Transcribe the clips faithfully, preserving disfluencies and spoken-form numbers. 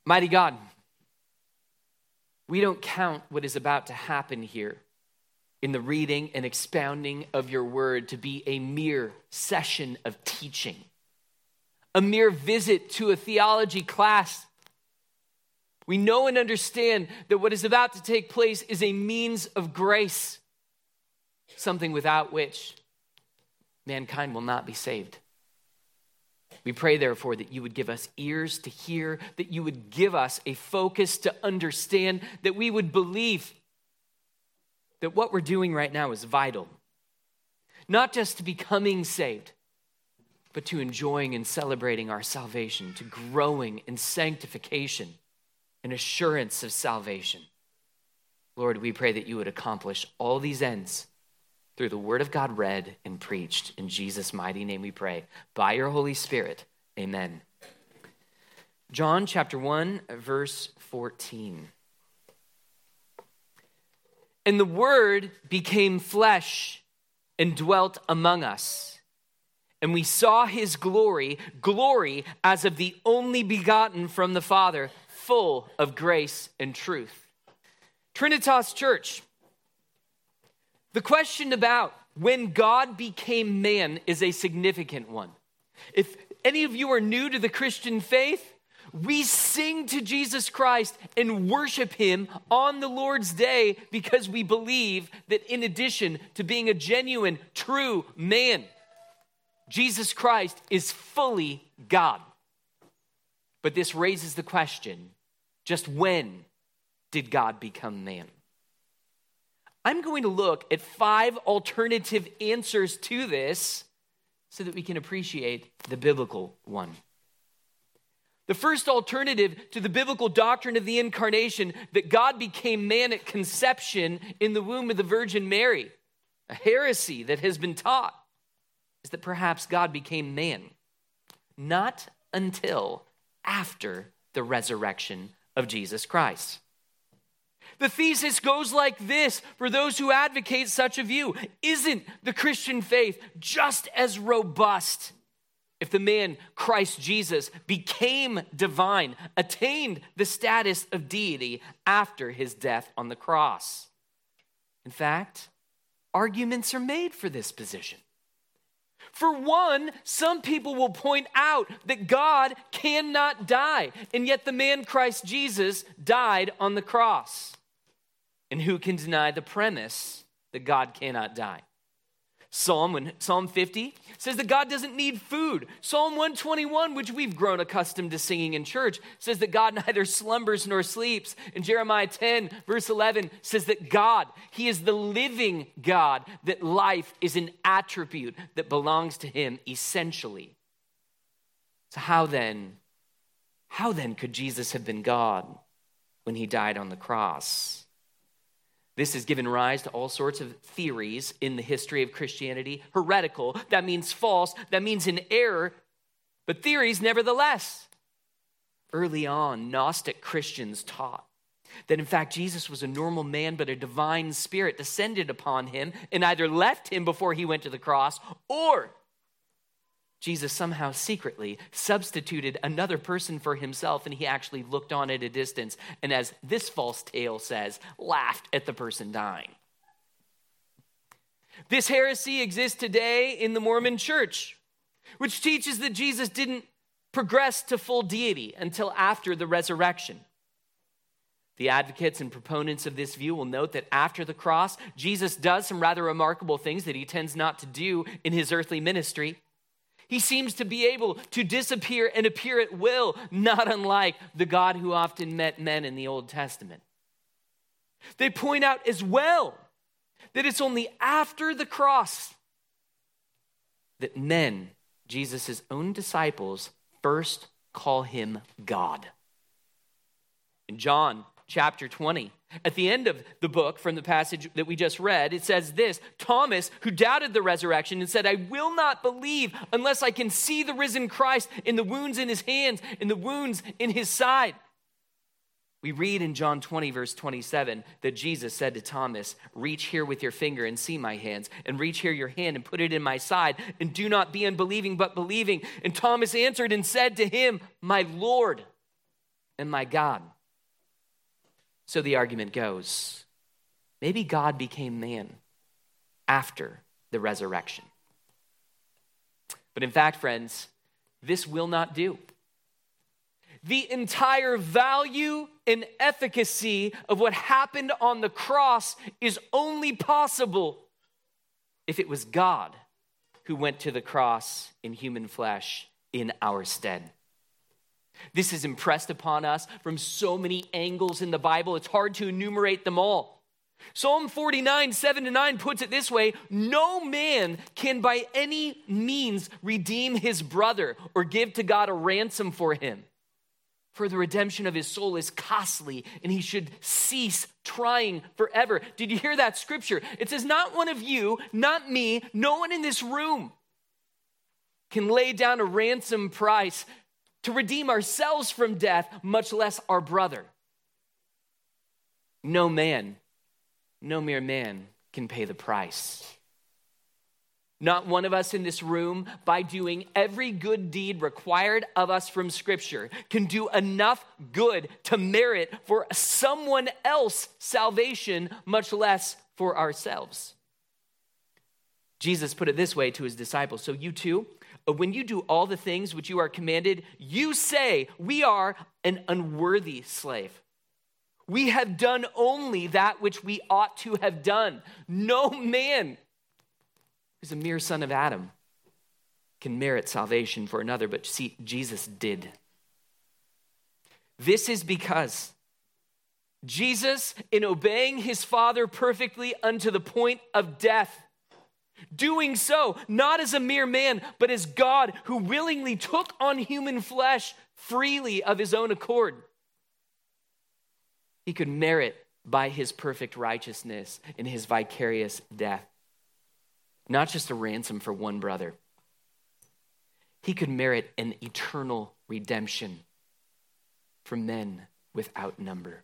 Mighty God, we don't count what is about to happen here in the reading and expounding of your word to be a mere session of teaching, a mere visit to a theology class. We know and understand that what is about to take place is a means of grace, something without which mankind will not be saved. We pray, therefore, that you would give us ears to hear, that you would give us a focus to understand, that we would believe that what we're doing right now is vital, not just to becoming saved, but to enjoying and celebrating our salvation, to growing in sanctification and assurance of salvation. Lord, we pray that you would accomplish all these ends through the word of God read and preached. In Jesus' mighty name we pray. By your Holy Spirit, amen. John chapter one, verse fourteen. And the word became flesh and dwelt among us. And we saw his glory, glory as of the only begotten from the Father, full of grace and truth. Trinitas Church, the question about when God became man is a significant one. If any of you are new to the Christian faith, we sing to Jesus Christ and worship him on the Lord's Day because we believe that in addition to being a genuine, true man, Jesus Christ is fully God. But this raises the question, just when did God become man? I'm going to look at five alternative answers to this so that we can appreciate the biblical one. The first alternative to the biblical doctrine of the incarnation, that God became man at conception in the womb of the Virgin Mary, a heresy that has been taught, is that perhaps God became man not until after the resurrection of Jesus Christ. The thesis goes like this for those who advocate such a view. Isn't the Christian faith just as robust if the man Christ Jesus became divine, attained the status of deity after his death on the cross? In fact, arguments are made for this position. For one, some people will point out that God cannot die, and yet the man Christ Jesus died on the cross. And who can deny the premise that God cannot die? Psalm, when, Psalm fifty says that God doesn't need food. Psalm one twenty-one, which we've grown accustomed to singing in church, says that God neither slumbers nor sleeps. And Jeremiah ten, verse eleven, says that God, he is the living God, that life is an attribute that belongs to him essentially. So how then, how then could Jesus have been God when he died on the cross? This has given rise to all sorts of theories in the history of Christianity. Heretical, that means false, that means in error, but theories nevertheless. Early on, Gnostic Christians taught that in fact Jesus was a normal man, but a divine spirit descended upon him and either left him before he went to the cross, or Jesus somehow secretly substituted another person for himself, and he actually looked on at a distance and, as this false tale says, laughed at the person dying. This heresy exists today in the Mormon Church, which teaches that Jesus didn't progress to full deity until after the resurrection. The advocates and proponents of this view will note that after the cross, Jesus does some rather remarkable things that he tends not to do in his earthly ministry. He seems to be able to disappear and appear at will, not unlike the God who often met men in the Old Testament. They point out as well that it's only after the cross that men, Jesus' own disciples, first call him God. In John chapter twenty, at the end of the book from the passage that we just read, it says this: Thomas, who doubted the resurrection and said, I will not believe unless I can see the risen Christ in the wounds in his hands, in the wounds in his side. We read in John twenty, verse twenty-seven, that Jesus said to Thomas, reach here with your finger and see my hands, and reach here your hand and put it in my side, and do not be unbelieving but believing. And Thomas answered and said to him, my Lord and my God. So the argument goes, maybe God became man after the resurrection. But in fact, friends, this will not do. The entire value and efficacy of what happened on the cross is only possible if it was God who went to the cross in human flesh in our stead. This is impressed upon us from so many angles in the Bible, it's hard to enumerate them all. Psalm forty-nine, seven to nine puts it this way: no man can by any means redeem his brother or give to God a ransom for him. For the redemption of his soul is costly, and he should cease trying forever. Did you hear that scripture? It says, not one of you, not me, no one in this room can lay down a ransom price to redeem ourselves from death, much less our brother. No man, no mere man can pay the price. Not one of us in this room, by doing every good deed required of us from Scripture, can do enough good to merit for someone else salvation, much less for ourselves. Jesus put it this way to his disciples: so you too, when you do all the things which you are commanded, you say, we are an unworthy slave. We have done only that which we ought to have done. No man who's a mere son of Adam can merit salvation for another, but see, Jesus did. This is because Jesus, in obeying his Father perfectly unto the point of death, doing so not as a mere man, but as God who willingly took on human flesh freely of his own accord, he could merit by his perfect righteousness in his vicarious death not just a ransom for one brother. He could merit an eternal redemption for men without number.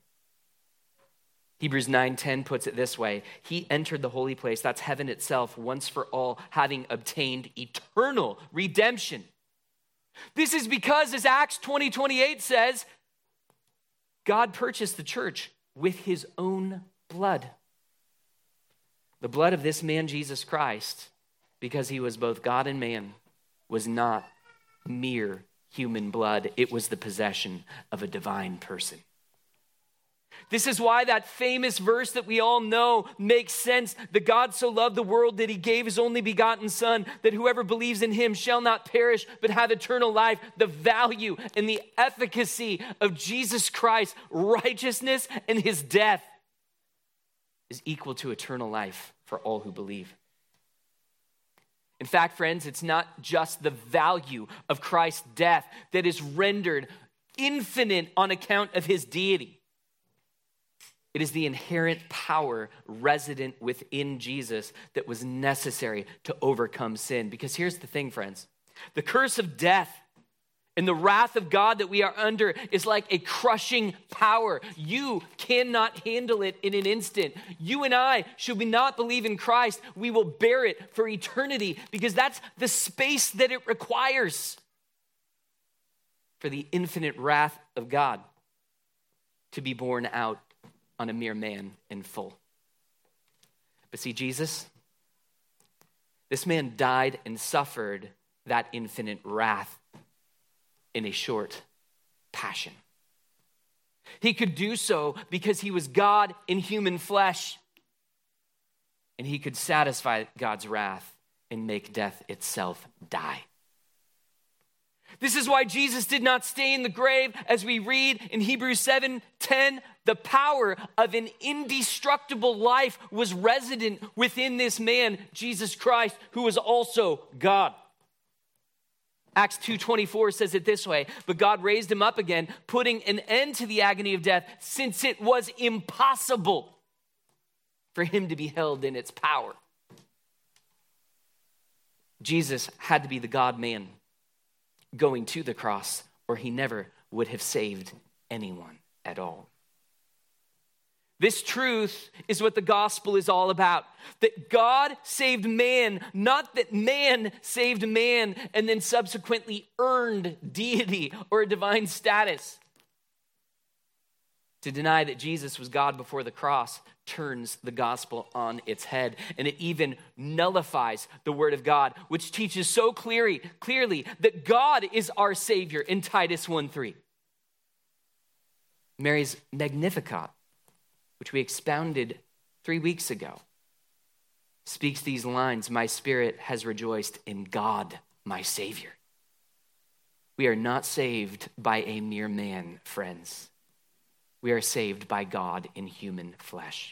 Hebrews nine ten puts it this way: he entered the holy place, that's heaven itself, once for all, having obtained eternal redemption. This is because, as Acts twenty twenty-eight says, God purchased the church with his own blood. The blood of this man, Jesus Christ, because he was both God and man, was not mere human blood. It was the possession of a divine person. This is why that famous verse that we all know makes sense. That God so loved the world that he gave his only begotten son, that whoever believes in him shall not perish but have eternal life. The value and the efficacy of Jesus Christ's righteousness and his death is equal to eternal life for all who believe. In fact, friends, it's not just the value of Christ's death that is rendered infinite on account of his deity. It is the inherent power resident within Jesus that was necessary to overcome sin. Because here's the thing, friends. The curse of death and the wrath of God that we are under is like a crushing power. You cannot handle it in an instant. You and I, should we not believe in Christ, we will bear it for eternity, because that's the space that it requires for the infinite wrath of God to be borne out on a mere man in full. But see, Jesus, this man died and suffered that infinite wrath in a short passion. He could do so because he was God in human flesh, and he could satisfy God's wrath and make death itself die. This is why Jesus did not stay in the grave, as we read in Hebrews seven ten. The power of an indestructible life was resident within this man, Jesus Christ, who was also God. Acts two twenty-four says it this way: but God raised him up again, putting an end to the agony of death, since it was impossible for him to be held in its power. Jesus had to be the God-man going to the cross, or he never would have saved anyone at all. This truth is what the gospel is all about. That God saved man, not that man saved man and then subsequently earned deity or a divine status. To deny that Jesus was God before the cross turns the gospel on its head, and it even nullifies the word of God, which teaches so clearly, clearly that God is our Savior in Titus one three. Mary's Magnificat, which we expounded three weeks ago, speaks these lines, "My spirit has rejoiced in God, my Savior." We are not saved by a mere man, friends. We are saved by God in human flesh.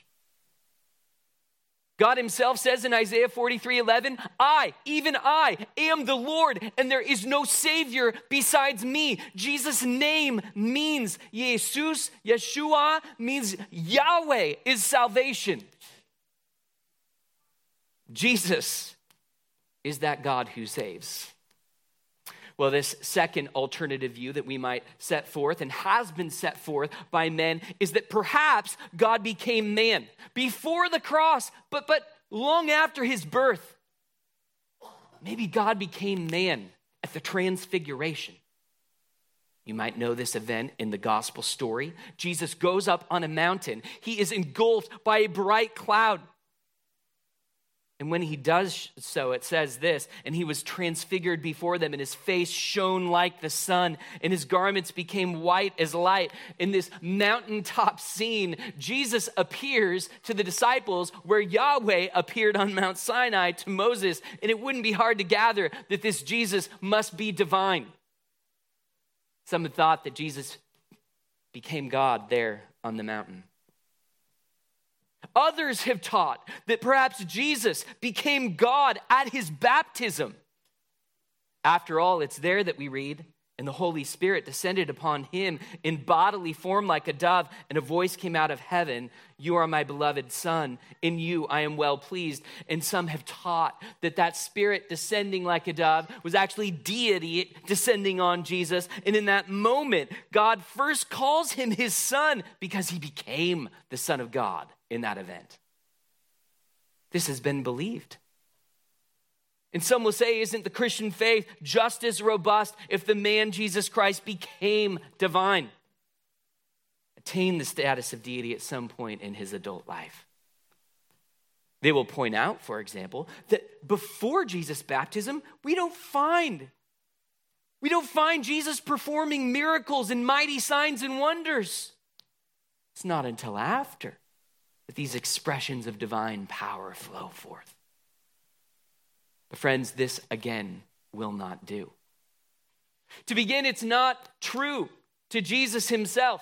God himself says in Isaiah forty-three eleven, I, even I, am the Lord, and there is no Savior besides me. Jesus' name means Jesus, Yeshua means Yahweh is salvation. Jesus is that God who saves. Well, this second alternative view that we might set forth and has been set forth by men is that perhaps God became man before the cross, but, but long after his birth. Maybe God became man at the transfiguration. You might know this event in the gospel story. Jesus goes up on a mountain. He is engulfed by a bright cloud. And when he does so, it says this, and he was transfigured before them, and his face shone like the sun, and his garments became white as light. In this mountaintop scene, Jesus appears to the disciples where Yahweh appeared on Mount Sinai to Moses, and it wouldn't be hard to gather that this Jesus must be divine. Some have thought that Jesus became God there on the mountain. Others have taught that perhaps Jesus became God at his baptism. After all, it's there that we read, and the Holy Spirit descended upon him in bodily form like a dove, and a voice came out of heaven, you are my beloved Son, in you I am well pleased. And some have taught that that Spirit descending like a dove was actually deity descending on Jesus. And in that moment, God first calls him his Son because he became the Son of God in that event. This has been believed. And some will say, isn't the Christian faith just as robust if the man Jesus Christ became divine, attained the status of deity at some point in his adult life? They will point out, for example, that before Jesus' baptism, we don't find, we don't find Jesus performing miracles and mighty signs and wonders. It's not until after that these expressions of divine power flow forth. But friends, this again will not do. To begin, it's not true to Jesus himself.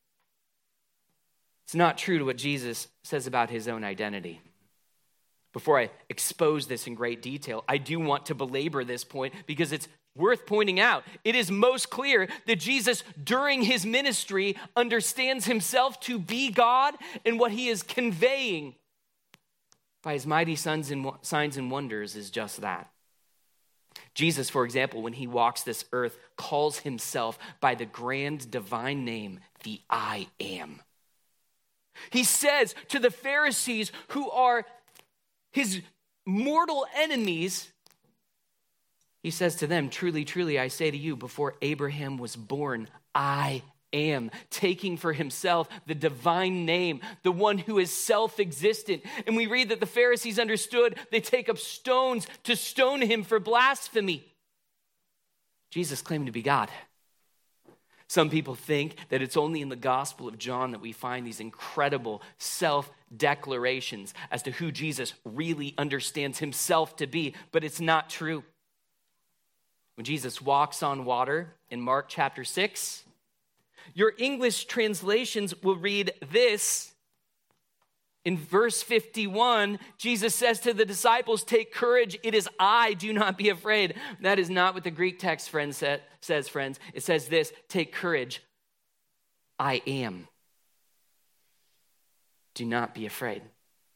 It's not true to what Jesus says about his own identity. Before I expose this in great detail, I do want to belabor this point because it's worth pointing out. It is most clear that Jesus, during his ministry, understands himself to be God, and what he is conveying by his mighty signs and wonders is just that. Jesus, for example, when he walks this earth, calls himself by the grand divine name, the I Am. He says to the Pharisees, who are his mortal enemies, he says to them, truly, truly, I say to you, before Abraham was born, I am, taking for himself the divine name, the one who is self-existent. And we read that the Pharisees understood they take up stones to stone him for blasphemy. Jesus claimed to be God. Some people think that it's only in the Gospel of John that we find these incredible self-declarations as to who Jesus really understands himself to be, but it's not true. When Jesus walks on water in Mark chapter six, your English translations will read this. In verse fifty-one, Jesus says to the disciples, take courage, it is I, do not be afraid. That is not what the Greek text, friends, says, friends. It says this, take courage, I am. Do not be afraid.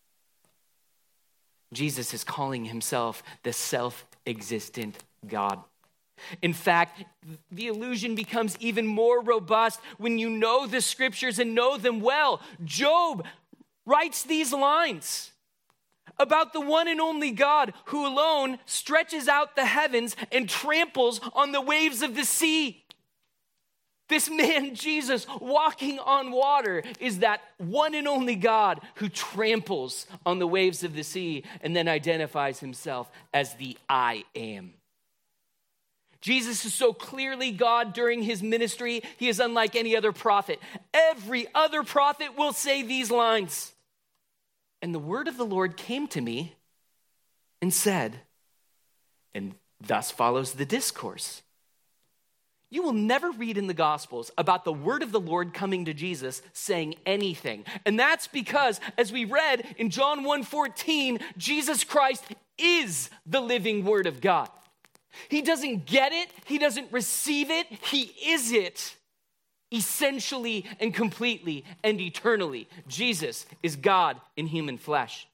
Jesus is calling himself the self-existent God. In fact, the illusion becomes even more robust when you know the scriptures and know them well. Job writes these lines about the one and only God who alone stretches out the heavens and tramples on the waves of the sea. This man, Jesus, walking on water, is that one and only God who tramples on the waves of the sea and then identifies himself as the I am. Jesus is so clearly God during his ministry, he is unlike any other prophet. Every other prophet will say these lines. And the word of the Lord came to me and said, and thus follows the discourse. You will never read in the Gospels about the word of the Lord coming to Jesus saying anything. And that's because, as we read in John one fourteen, Jesus Christ is the living word of God. He doesn't get it. He doesn't receive it. He is it. Essentially and completely and eternally. Jesus is God in human flesh.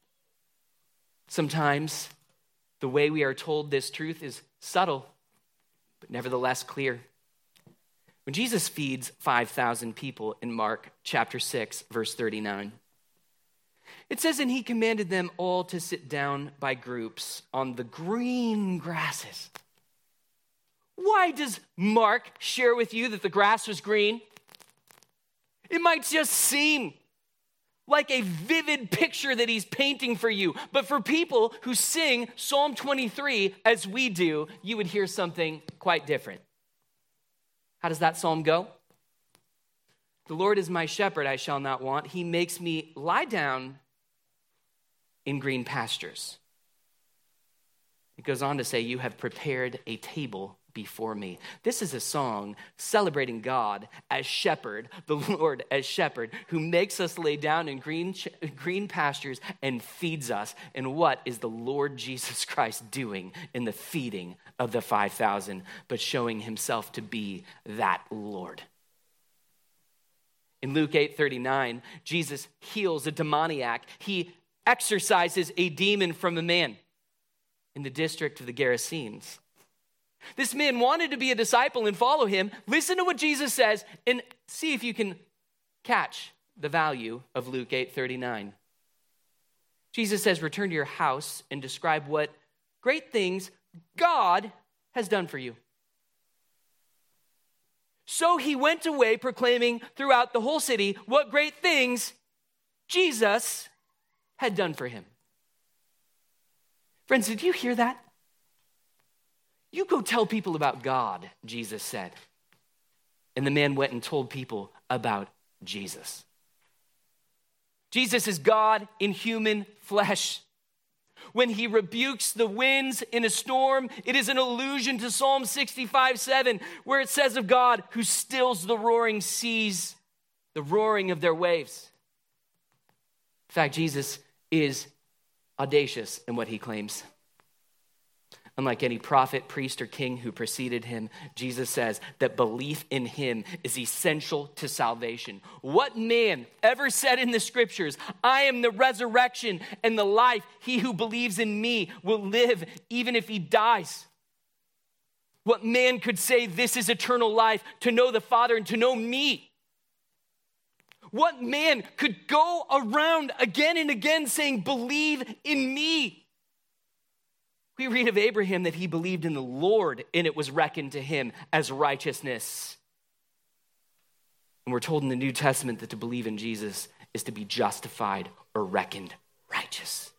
Sometimes the way we are told this truth is subtle, but nevertheless clear. When Jesus feeds five thousand people in Mark chapter six, verse thirty-nine, it says, and he commanded them all to sit down by groups on the green grasses. Why does Mark share with you that the grass was green? It might just seem like a vivid picture that he's painting for you. But for people who sing Psalm twenty-three as we do, you would hear something quite different. How does that psalm go? The Lord is my shepherd, I shall not want. He makes me lie down in green pastures. It goes on to say, you have prepared a table before me. This is a song celebrating God as shepherd, the Lord as shepherd, who makes us lay down in green, green pastures and feeds us. And what is the Lord Jesus Christ doing in the feeding of the five thousand, but showing himself to be that Lord? In Luke eight thirty-nine, Jesus heals a demoniac. He exorcises a demon from a man in the district of the Gerasenes. This man wanted to be a disciple and follow him. Listen to what Jesus says and see if you can catch the value of Luke eight thirty-nine. Jesus says, return to your house and describe what great things God has done for you. So he went away proclaiming throughout the whole city what great things Jesus had done for him. Friends, did you hear that? You go tell people about God, Jesus said. And the man went and told people about Jesus. Jesus is God in human flesh. When he rebukes the winds in a storm, it is an allusion to Psalm sixty-five seven, where it says of God who stills the roaring seas, the roaring of their waves. In fact, Jesus is audacious in what he claims. Unlike any prophet, priest, or king who preceded him, Jesus says that belief in him is essential to salvation. What man ever said in the scriptures, I am the resurrection and the life. He who believes in me will live even if he dies. What man could say this is eternal life, to know the Father and to know me? What man could go around again and again saying, believe in me? We read of Abraham that he believed in the Lord and it was reckoned to him as righteousness. And we're told in the New Testament that to believe in Jesus is to be justified or reckoned righteous.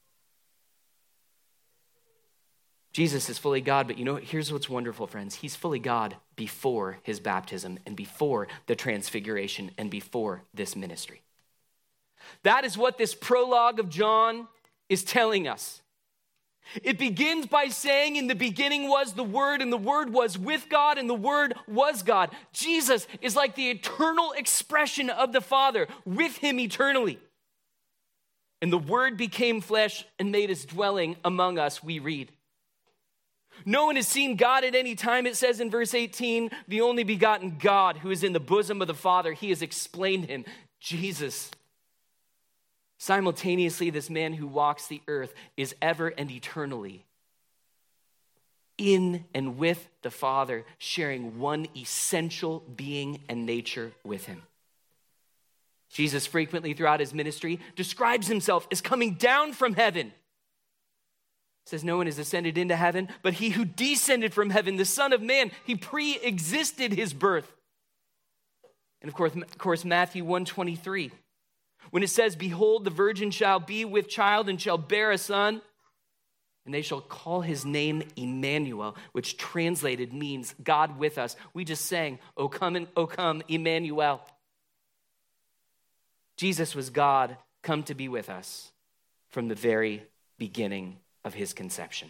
Jesus is fully God, but you know, here's what's wonderful, friends. He's fully God before his baptism and before the transfiguration and before this ministry. That is what this prologue of John is telling us. It begins by saying, in the beginning was the Word, and the Word was with God, and the Word was God. Jesus is like the eternal expression of the Father, with him eternally. And the Word became flesh and made his dwelling among us, we read. No one has seen God at any time, it says in verse eighteen, the only begotten God who is in the bosom of the Father, he has explained him, Jesus. Simultaneously, this man who walks the earth is ever and eternally in and with the Father, sharing one essential being and nature with him. Jesus frequently throughout his ministry describes himself as coming down from heaven. It says no one has ascended into heaven, but he who descended from heaven, the Son of Man, he pre-existed his birth. And of course, of course Matthew one twenty-three, when it says, behold, the virgin shall be with child and shall bear a son, and they shall call his name Emmanuel, which translated means God with us. We just sang, O come, O come, Emmanuel. Jesus was God come to be with us from the very beginning of his conception.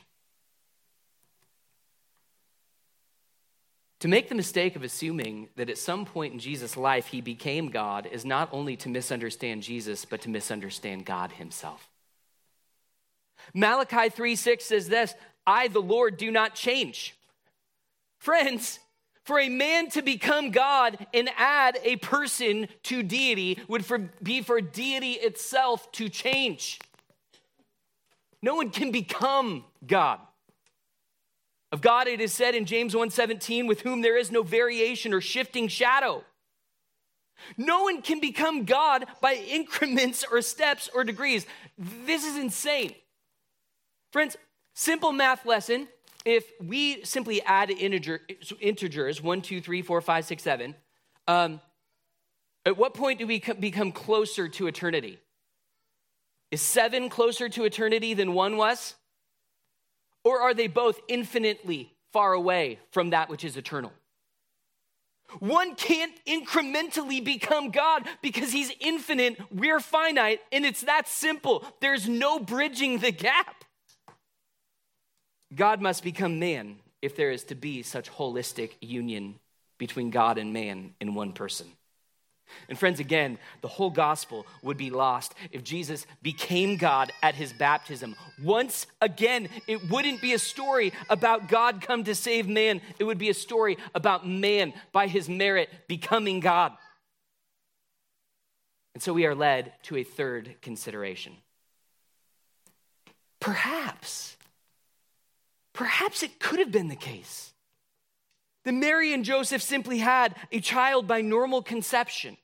To make the mistake of assuming that at some point in Jesus' life he became God is not only to misunderstand Jesus, but to misunderstand God himself. Malachi three six says this, I, the Lord, do not change. Friends, for a man to become God and add a person to deity would for, be for deity itself to change. No one can become God. Of God it is said in James one seventeen, with whom there is no variation or shifting shadow. No one can become God by increments or steps or degrees. This is insane. Friends, simple math lesson. If we simply add integer, integers, one, two, three, four, five, six, seven, um, at what point do we become closer to eternity? Is seven closer to eternity than one was? Or are they both infinitely far away from that which is eternal? One can't incrementally become God because he's infinite, we're finite, and it's that simple. There's no bridging the gap. God must become man if there is to be such holistic union between God and man in one person. And friends, again, the whole gospel would be lost if Jesus became God at his baptism. Once again, it wouldn't be a story about God come to save man. It would be a story about man by his merit becoming God. And so we are led to a third consideration. Perhaps, perhaps it could have been the case that Mary and Joseph simply had a child by normal conception.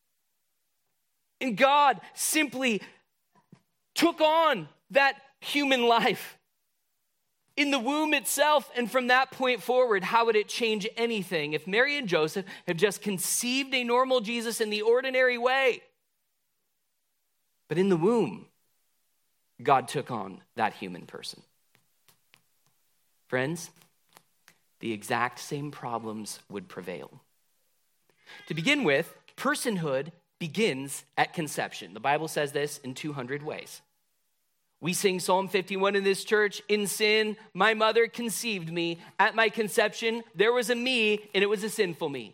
And God simply took on that human life in the womb itself. And from that point forward, how would it change anything if Mary and Joseph had just conceived a normal Jesus in the ordinary way? But in the womb, God took on that human person. Friends, the exact same problems would prevail. To begin with, personhood begins at conception. The Bible says this in two hundred ways. We sing Psalm fifty-one in this church, in sin, my mother conceived me. At my conception, there was a me, and it was a sinful me.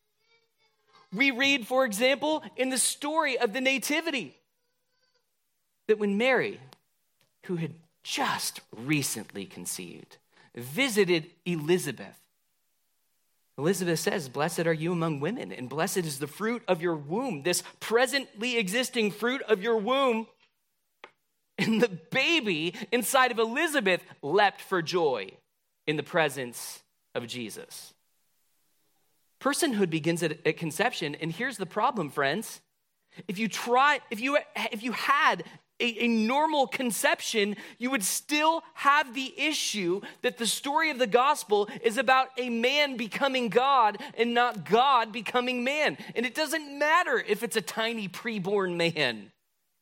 We read, for example, in the story of the Nativity, that when Mary, who had just recently conceived, visited Elizabeth, Elizabeth says, blessed are you among women, and blessed is the fruit of your womb, this presently existing fruit of your womb. And the baby inside of Elizabeth leapt for joy in the presence of Jesus. Personhood begins at, at conception, and here's the problem, friends. If you try, if you if you had A, a normal conception, you would still have the issue that the story of the gospel is about a man becoming God and not God becoming man. And it doesn't matter if it's a tiny preborn man.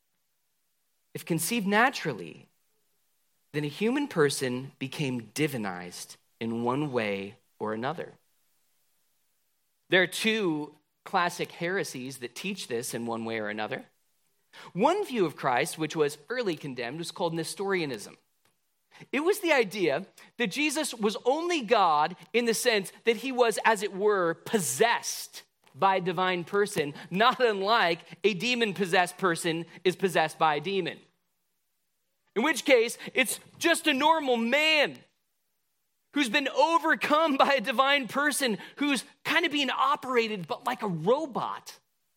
If conceived naturally, then a human person became divinized in one way or another. There are two classic heresies that teach this in one way or another. One view of Christ, which was early condemned, was called Nestorianism. It was the idea that Jesus was only God in the sense that he was, as it were, possessed by a divine person, not unlike a demon-possessed person is possessed by a demon. In which case, it's just a normal man who's been overcome by a divine person who's kind of being operated, but like a robot.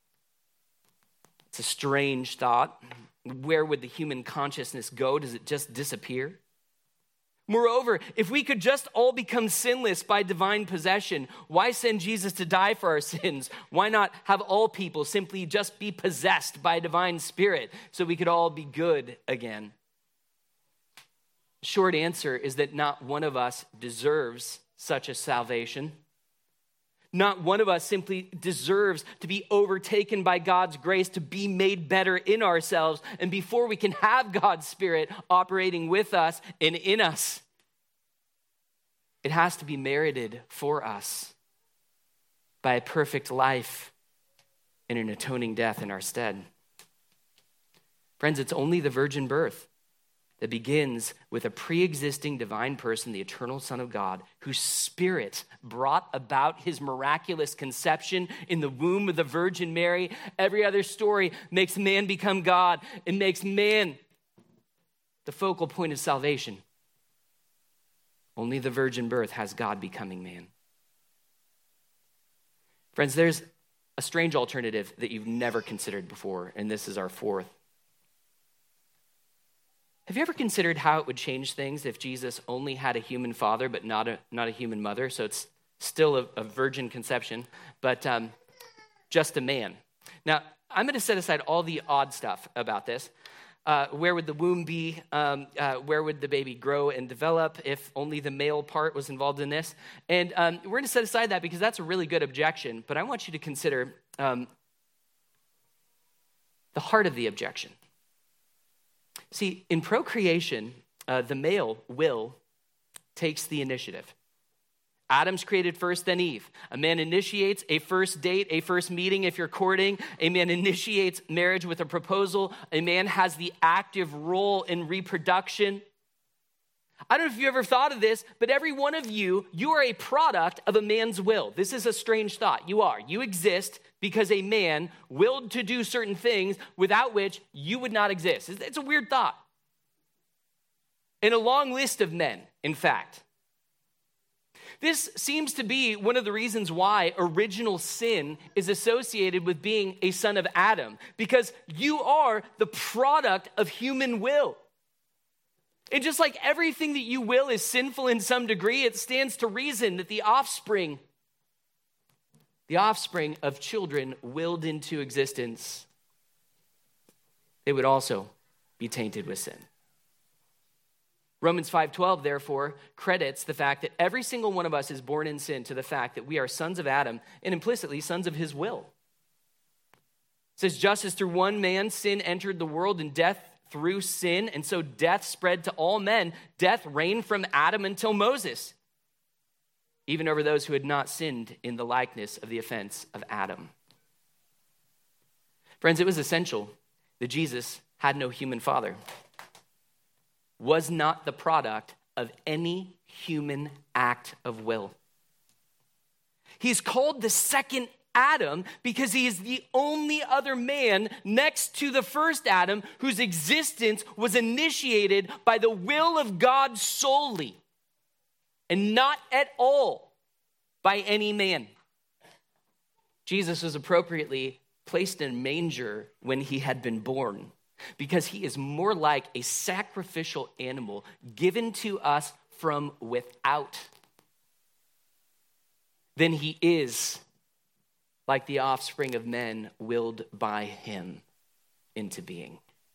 It's a strange thought. Where would the human consciousness go? Does it just disappear? Moreover, if we could just all become sinless by divine possession, why send Jesus to die for our sins? Why not have all people simply just be possessed by a divine spirit so we could all be good again? Short answer is that not one of us deserves such a salvation. Not one of us simply deserves to be overtaken by God's grace, to be made better in ourselves, and before we can have God's Spirit operating with us and in us, it has to be merited for us by a perfect life and an atoning death in our stead. Friends, it's only the virgin birth that begins with a pre-existing divine person, the eternal Son of God, whose Spirit brought about his miraculous conception in the womb of the Virgin Mary. Every other story makes man become God. It makes man the focal point of salvation. Only the virgin birth has God becoming man. Friends, there's a strange alternative that you've never considered before, and this is our fourth. Have you ever considered how it would change things if Jesus only had a human father but not a not a human mother? So it's still a, a virgin conception, but um, just a man. Now, I'm going to set aside all the odd stuff about this. Uh, where would the womb be? Um, uh, where would the baby grow and develop if only the male part was involved in this? And um, we're going to set aside that because that's a really good objection, but I want you to consider um, the heart of the objection. See, in procreation, uh, the male will takes the initiative. Adam's created first, then Eve. A man initiates a first date, a first meeting if you're courting. A man initiates marriage with a proposal. A man has the active role in reproduction. I don't know if you ever thought of this, but every one of you, you are a product of a man's will. This is a strange thought. You are. You exist because a man willed to do certain things without which you would not exist. It's a weird thought. In a long list of men, in fact. This seems to be one of the reasons why original sin is associated with being a son of Adam, because you are the product of human will. And just like everything that you will is sinful in some degree, it stands to reason that the offspring, the offspring of children willed into existence, they would also be tainted with sin. Romans five twelve, therefore, credits the fact that every single one of us is born in sin to the fact that we are sons of Adam and implicitly sons of his will. It says, just as through one man sin entered the world and death through sin, and so death spread to all men, death reigned from Adam until Moses, even over those who had not sinned in the likeness of the offense of Adam. Friends, it was essential that Jesus had no human father, was not the product of any human act of will. He's called the second Adam because he is the only other man next to the first Adam whose existence was initiated by the will of God solely and not at all by any man. Jesus was appropriately placed in a manger when he had been born, because he is more like a sacrificial animal given to us from without than he is like the offspring of men willed by him into being.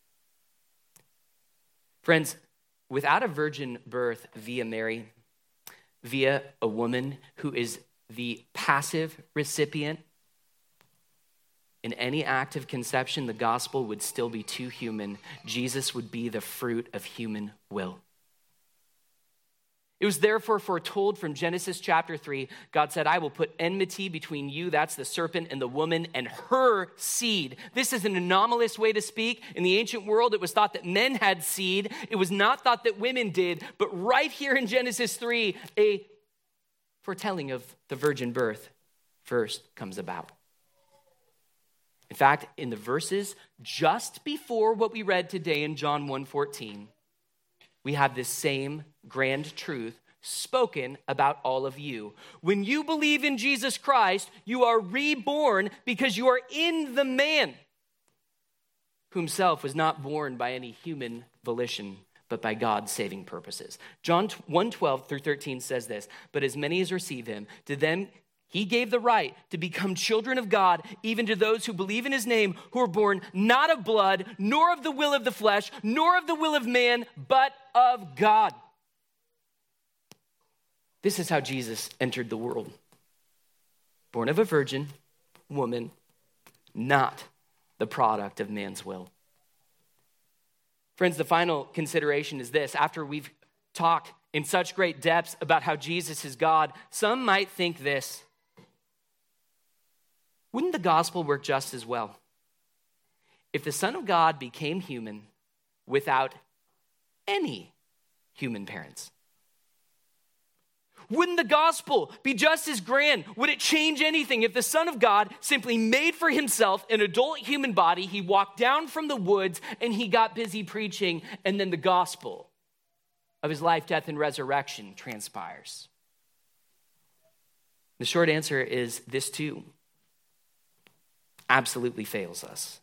Friends, without a virgin birth via Mary, via a woman who is the passive recipient, in any act of conception, the gospel would still be too human. Jesus would be the fruit of human will. It was therefore foretold from Genesis chapter three, God said, I will put enmity between you, that's the serpent, and the woman, and her seed. This is an anomalous way to speak. In the ancient world, it was thought that men had seed. It was not thought that women did. But right here in Genesis three, a foretelling of the virgin birth first comes about. In fact, in the verses just before what we read today in John one fourteen, we have this same grand truth spoken about all of you. When you believe in Jesus Christ, you are reborn because you are in the man who himself was not born by any human volition, but by God's saving purposes. John one twelve through thirteen says this, but as many as receive him, to them he gave the right to become children of God, even to those who believe in his name, who are born not of blood, nor of the will of the flesh, nor of the will of man, but of God. This is how Jesus entered the world. born of a virgin woman, not the product of man's will. Friends, the final consideration is this. After we've talked in such great depths about how Jesus is God, some might think this: wouldn't the gospel work just as well if the Son of God became human without any human parents? Wouldn't the gospel be just as grand? Would it change anything if the Son of God simply made for himself an adult human body, he walked down from the woods, and he got busy preaching, and then the gospel of his life, death, and resurrection transpires? The short answer is this too absolutely fails us.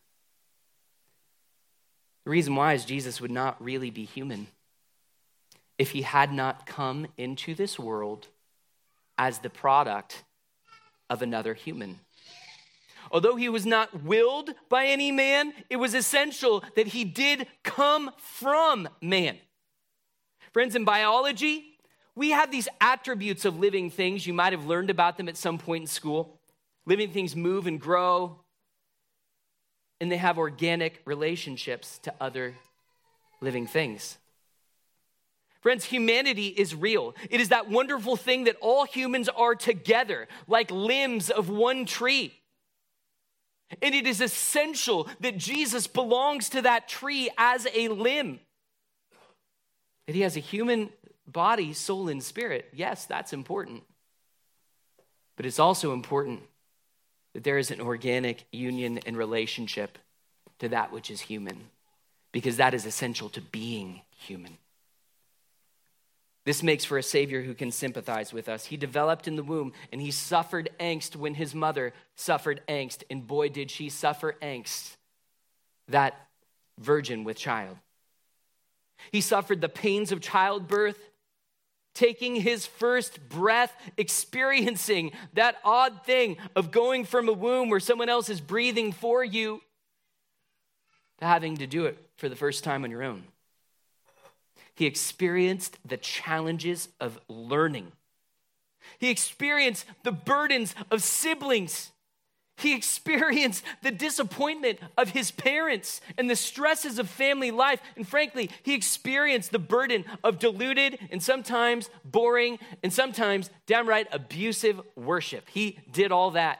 The reason why is Jesus would not really be human if he had not come into this world as the product of another human. Although he was not willed by any man, it was essential that he did come from man. Friends, in biology, we have these attributes of living things. You might have learned about them at some point in school. Living things move and grow, and they have organic relationships to other living things. Friends, humanity is real. It is that wonderful thing that all humans are together, like limbs of one tree. And it is essential that Jesus belongs to that tree as a limb. That he has a human body, soul, and spirit. Yes, that's important. But it's also important that there is an organic union and relationship to that which is human, because that is essential to being human. This makes for a Savior who can sympathize with us. He developed in the womb, and he suffered angst when his mother suffered angst. And boy, did she suffer angst, that virgin with child. He suffered the pains of childbirth, taking his first breath, experiencing that odd thing of going from a womb where someone else is breathing for you to having to do it for the first time on your own. He experienced the challenges of learning. He experienced the burdens of siblings. He experienced the disappointment of his parents and the stresses of family life. And frankly, he experienced the burden of diluted and sometimes boring and sometimes downright abusive worship. He did all that.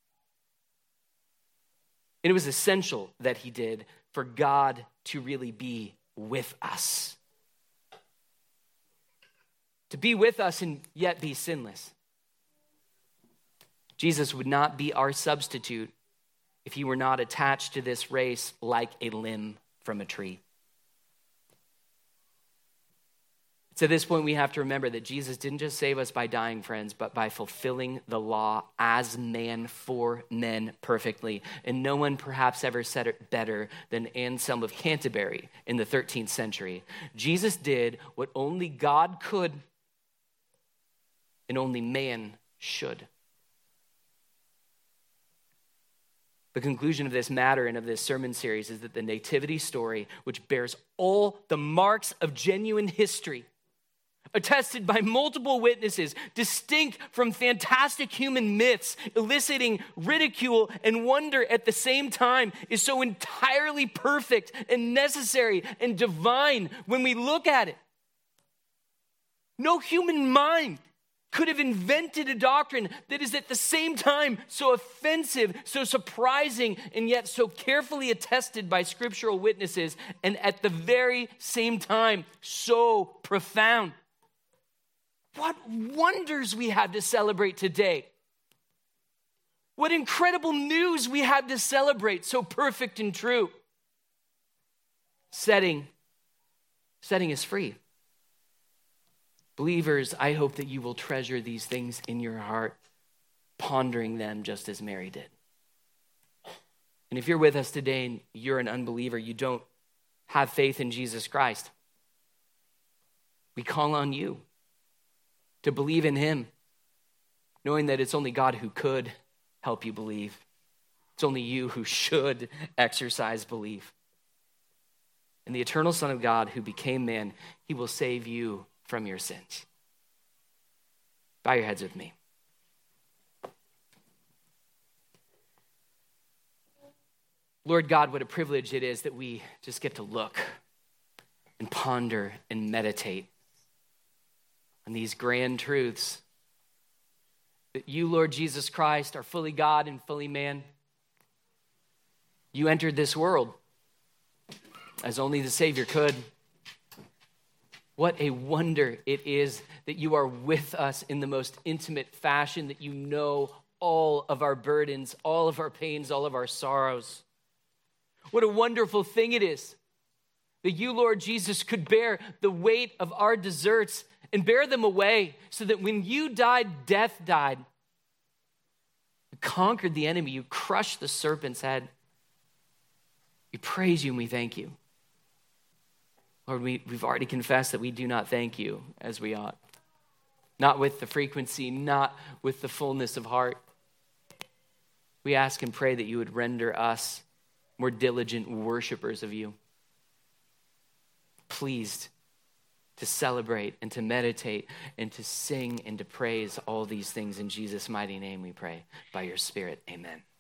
And it was essential that he did for God to really be with us. To be with us and yet be sinless. Jesus would not be our substitute if he were not attached to this race like a limb from a tree. So at this point, we have to remember that Jesus didn't just save us by dying, friends, but by fulfilling the law as man for men perfectly. And no one perhaps ever said it better than Anselm of Canterbury in the thirteenth century. Jesus did what only God could and only man should. The conclusion of this matter and of this sermon series is that the nativity story, which bears all the marks of genuine history, attested by multiple witnesses, distinct from fantastic human myths, eliciting ridicule and wonder at the same time, is so entirely perfect and necessary and divine when we look at it. No human mind could have invented a doctrine that is at the same time so offensive, so surprising, and yet so carefully attested by scriptural witnesses, and at the very same time so profound. What wonders we have to celebrate today. What incredible news we have to celebrate, so perfect and true. Setting, setting us free. Believers, I hope that you will treasure these things in your heart, pondering them just as Mary did. And if you're with us today and you're an unbeliever, you don't have faith in Jesus Christ, we call on you to believe in him, knowing that it's only God who could help you believe. It's only you who should exercise belief. And the eternal Son of God who became man, he will save you from your sins. Bow your heads with me. Lord God, what a privilege it is that we just get to look and ponder and meditate on these grand truths. That you, Lord Jesus Christ, are fully God and fully man. You entered this world as only the Savior could. What a wonder it is that you are with us in the most intimate fashion, that you know all of our burdens, all of our pains, all of our sorrows. What a wonderful thing it is that you, Lord Jesus, could bear the weight of our deserts and bear them away so that when you died, death died. You conquered the enemy. You crushed the serpent's head. We praise you and we thank you. Lord, we, we've already confessed that we do not thank you as we ought. Not with the frequency, not with the fullness of heart. We ask and pray that you would render us more diligent worshipers of you. Pleased to celebrate and to meditate and to sing and to praise all these things in Jesus' mighty name we pray. By your Spirit, amen.